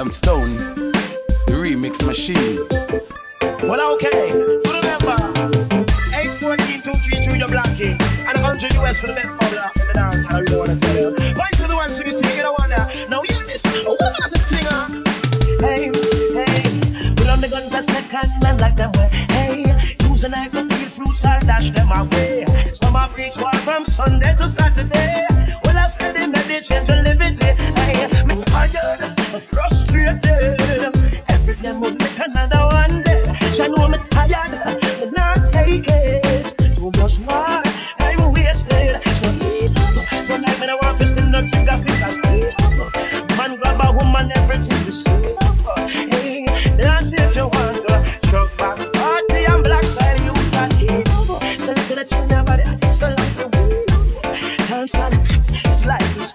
Stone, the remix machine. Well, okay, you remember 814-233 the blocking and 100 US for the best formula in the dance. I really want to tell you. Fight to the one, see this thing, you don't want that. Now hear this, a woman as a singer. Hey, put on the guns a second and like them way. Hey, use a knife to peel fruits, I'll dash them away. Some are preach war from Sunday to Saturday. Well, I study meditation to liberty. Hey, I'm tired, frustrated. Every day would make another one day. I know I'm tired, but not take it. Too much more, I'm wasted. So ease up. Tonight when I want to send no trigger fingers, please up. Man grab a woman, everything you see. Hey, dance if you want to. Truck back, party and black side, you are here. So look at the tune, your body, I take so long to win. Dance all it's like this.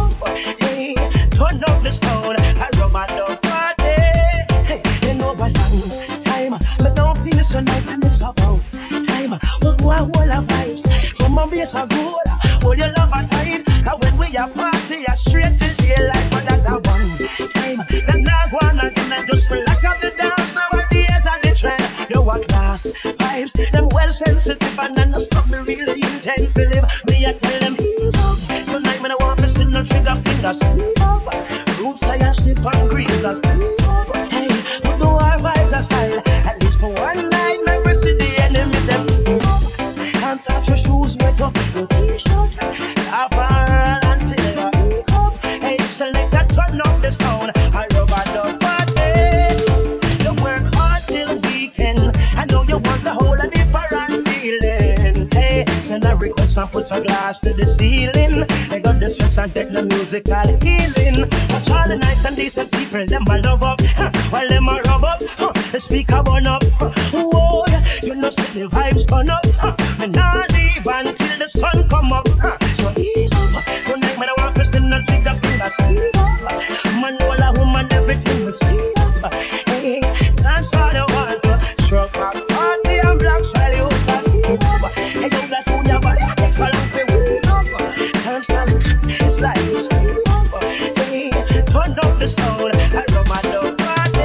Hey, turn up the sound, I rub my dog party. Hey, you know what time, but don't feel so nice and it's about time. We'll go and hold our vibes. Come on, be so good, hold your love and tight. Cause when we are party, are straight till daylight, but that's a one time. Then I go on again and just lock up the dance. Now what the years are the trend. You want class vibes, them well sensitive and then something really intend to live. Me I tell them ease up. Tonight when I want to see no trigger fingers, squeeze up. Roots I sip and greens and squeeze up. Hey, put the war vibes aside. At least for one night, never see the enemy them team up. Hands off your shoes, wet up your t-shirt. Laugh and run until you wake up. Hey, select that, turn up the sound. I rub a dub party. You work hard till weekend. I know you want a whole different feeling. Hey, send a request and put a glass to the ceiling. They got the stress and take the musical healing. Watch all the nice and decent people, them a love up. While them a rub up, the speaker burn up. Whoa, you know see the vibes turn up. And not leave until the sun come up. So ease up. Tonight when I want to send a trigger finger squeeze up. Man, all a woman, everything we see up. Hey, dance all you want to. Shrug back, party and black shall you say up. Hey, you got to your body, takes a long to win up. Dance all it's like you sleep up. Hey, turn up the sound, I rub my dog party.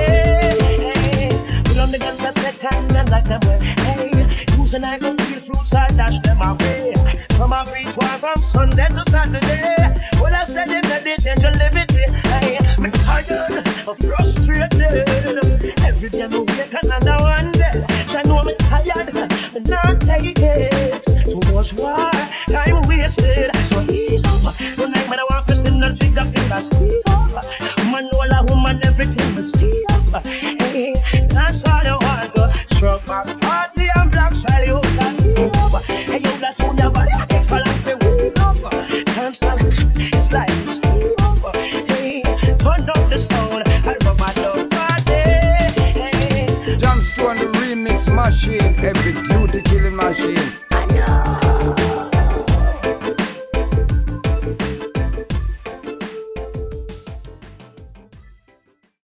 Hey, pull on the guns a second and like them way. Hey, use a knife and peel fruits, I dash them away. Some are preach war from Sunday to Saturday. Well, I study meditation to liberty. Hey, I'm tired, frustrated. Every day I wake another one day. I know I'm tired, but not take it. Too much war, I'm wasted. So ease up. Tonight when I want to send no trigger finger squeeze up. Man, all a woman, everything we see up. Hey, that's all you want to. Shrug back, party and black shall you say up. Hey, you got to your body, excellent for win up. Dance all it's like you sleep up. Hey, turn up the sound, I rub my dog party. Hey, Jump Stone, the remix machine, every duty killing machine.